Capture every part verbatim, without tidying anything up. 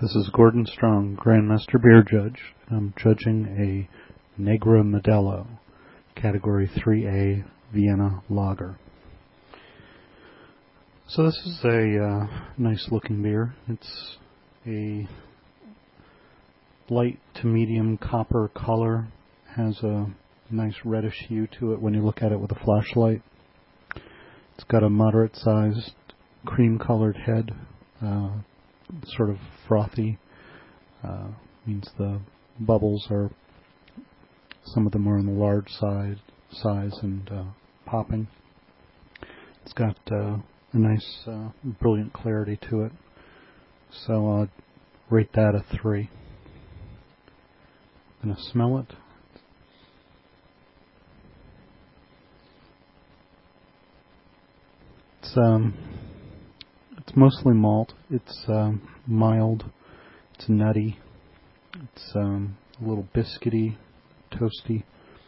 This is Gordon Strong, Grandmaster Beer Judge. I'm judging a Negra Modelo, Category three A Vienna Lager. So this is a uh, nice looking beer. It's a light to medium copper color, has a nice reddish hue to it when you look at it with a flashlight. It's got a moderate sized cream colored head, uh, sort of frothy, uh, means the bubbles are, some of them are on the large side, size and uh, popping. It's got uh, a nice, uh, brilliant clarity to it, so I'll rate that a three. I'm going to smell it. It's um, it's mostly malt. It's um, mild. It's nutty. It's um, a little biscuity, toasty.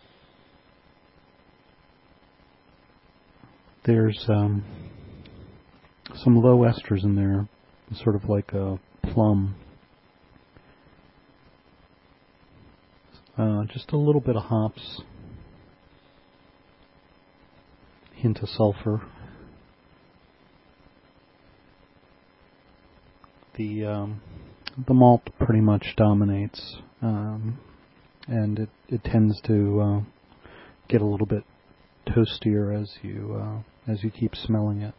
There's um, some low esters in there, sort of like a plum. Uh, just a little bit of hops. Hint of sulfur. The um, the malt pretty much dominates, um, and it, it tends to uh, get a little bit toastier as you uh, as you keep smelling it.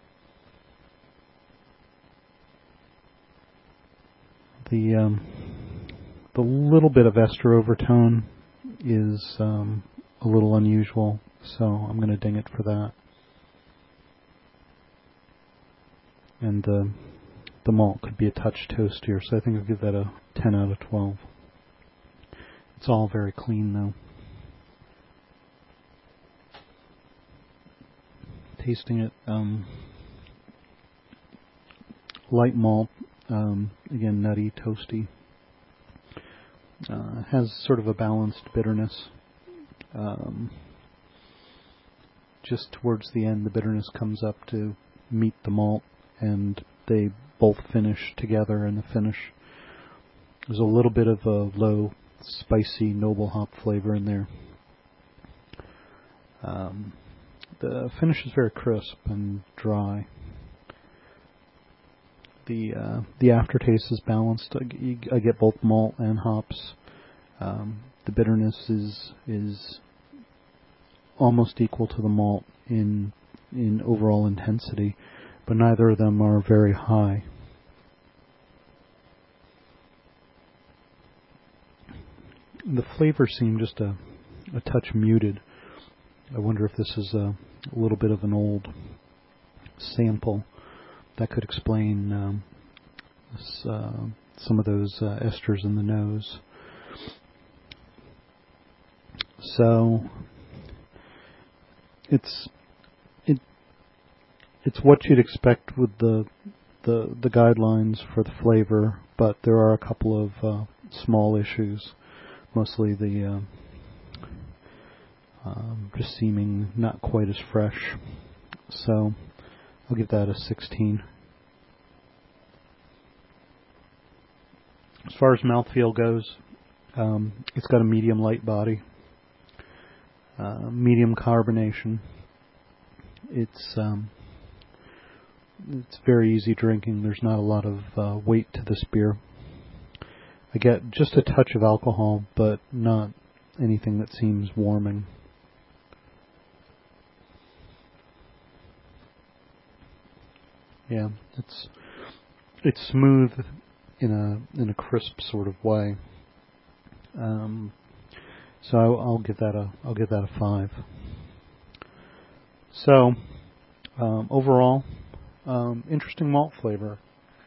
The um, the little bit of ester overtone is um, a little unusual, so I'm going to ding it for that. And the the malt could be a touch toastier, so I think I'll give that a ten out of twelve. It's all very clean though. Tasting it, um, light malt, um, again nutty, toasty. Uh, has sort of a balanced bitterness. Um, just towards the end, the bitterness comes up to meet the malt, and they both finish together in the finish. There's a little bit of a low, spicy, noble hop flavor in there. Um, the finish is very crisp and dry. The uh, the aftertaste is balanced. I, I get both malt and hops. Um, the bitterness is is almost equal to the malt in in overall intensity, but neither of them are very high. The flavors seem just a, a touch muted. I wonder if this is a, a little bit of an old sample that could explain um, this, uh, some of those uh, esters in the nose. So it's it it's what you'd expect with the the the guidelines for the flavor, but there are a couple of uh, small issues. Mostly the uh, um, just seeming not quite as fresh. So I'll give that a sixteen. As far as mouthfeel goes, um, it's got a medium light body, uh, medium carbonation. It's um, it's very easy drinking. There's not a lot of uh, weight to this beer. I get just a touch of alcohol, but not anything that seems warming. Yeah, it's it's smooth in a in a crisp sort of way. Um, so I'll, I'll give that a I'll give that a five. So um, overall, um, interesting malt flavor.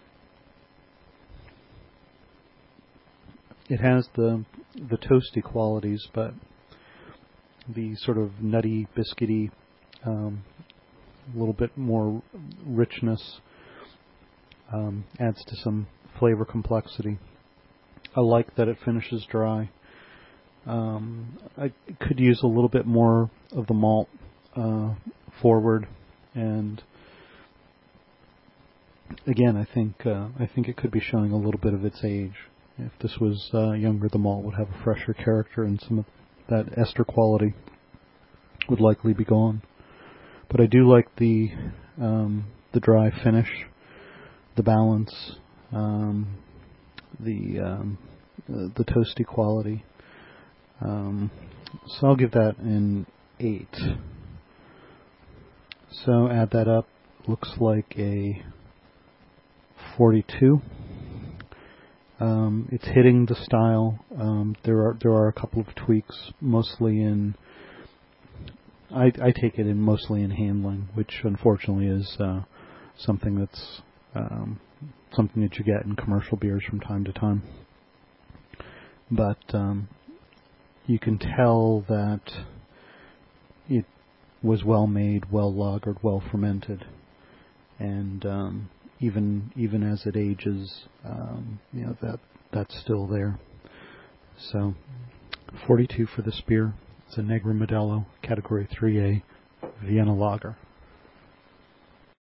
It has the the toasty qualities, but the sort of nutty, biscuity, um, a little bit more richness um, adds to some flavor complexity. I like that it finishes dry. Um, I could use a little bit more of the malt uh, forward, and again, I think uh, I think it could be showing a little bit of its age. If this was uh, younger, the malt would have a fresher character, and some of that ester quality would likely be gone. But I do like the um, the dry finish, the balance, um, the um, the, the toasty quality. Um, so I'll give that an eight. So add that up. Looks like a forty-two. Um, it's hitting the style. Um, there are there are a couple of tweaks, mostly in. I, I take it in mostly in handling, which unfortunately is uh, something that's um, something that you get in commercial beers from time to time. But um, you can tell that it was well made, well lagered, well fermented, and um, even even as it ages, um, you know that that's still there. So, forty-two for this beer. It's a Negra Modelo, Category three A, Vienna Lager.